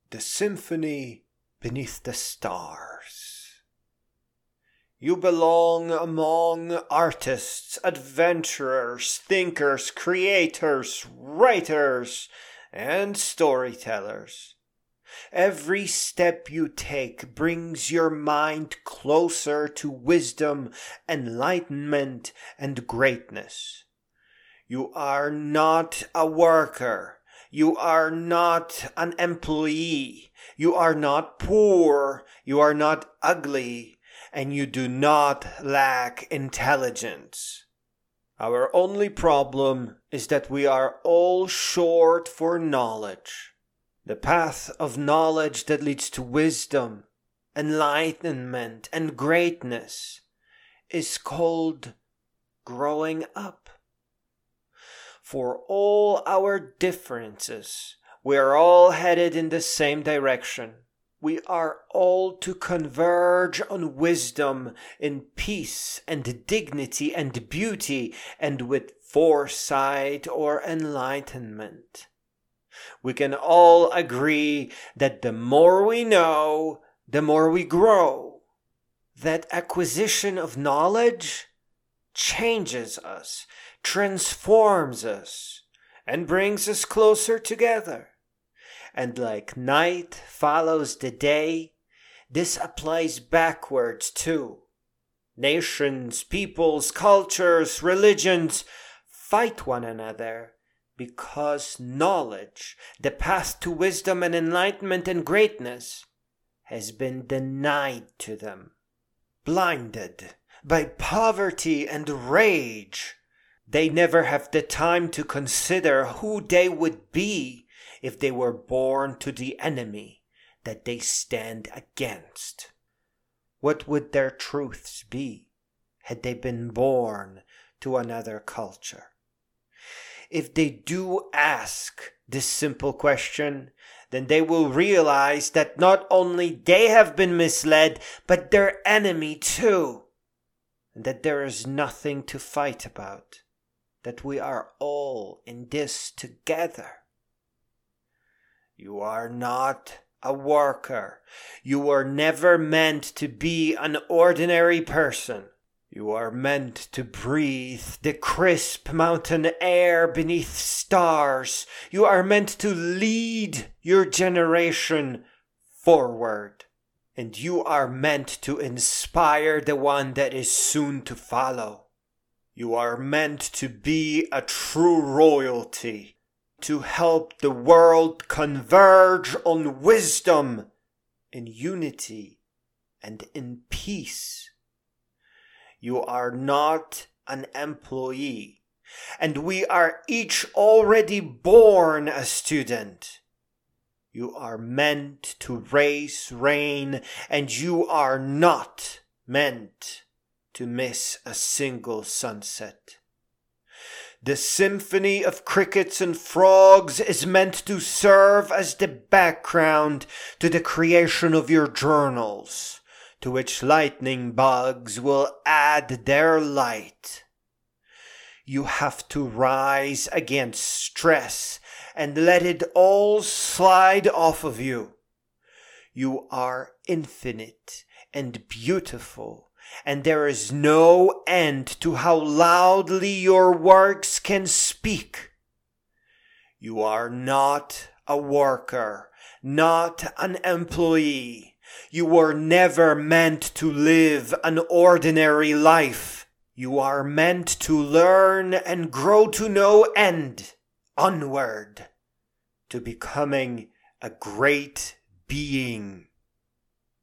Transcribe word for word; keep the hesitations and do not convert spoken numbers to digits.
The Symphony Beneath the Stars. You belong among artists, adventurers, thinkers, creators, writers, and storytellers. Every step you take brings your mind closer to wisdom, enlightenment, and greatness. You are not a worker. You are not an employee. You are not poor. You are not ugly. And you do not lack intelligence. Our only problem is that we are all short for knowledge. The path of knowledge that leads to wisdom, enlightenment, and greatness is called growing up. For all our differences, we are all headed in the same direction. We are all to converge on wisdom in peace and dignity and beauty and with foresight or enlightenment. We can all agree that the more we know, the more we grow. That acquisition of knowledge changes us, transforms us, and brings us closer together. And like night follows the day, this applies backwards too. Nations, peoples, cultures, religions fight one another because knowledge, the path to wisdom and enlightenment and greatness, has been denied to them. Blinded by poverty and rage, they never have the time to consider who they would be if they were born to the enemy that they stand against. What would their truths be had they been born to another culture? If they do ask this simple question, then they will realize that not only they have been misled, but their enemy too, and that there is nothing to fight about, that we are all in this together. You are not a worker. You were never meant to be an ordinary person. You are meant to breathe the crisp mountain air beneath stars. You are meant to lead your generation forward. And you are meant to inspire the one that is soon to follow. You are meant to be a true royalty, to help the world converge on wisdom, in unity, and in peace. You are not an employee, and we are each already born a student. You are meant to race, reign, and you are not meant to miss a single sunset. The symphony of crickets and frogs is meant to serve as the background to the creation of your journals, to which lightning bugs will add their light. You have to rise against stress and let it all slide off of you. You are infinite and beautiful, and there is no end to how loudly your works can speak. You are not a worker, not an employee. You were never meant to live an ordinary life. You are meant to learn and grow to no end, onward, to becoming a great being.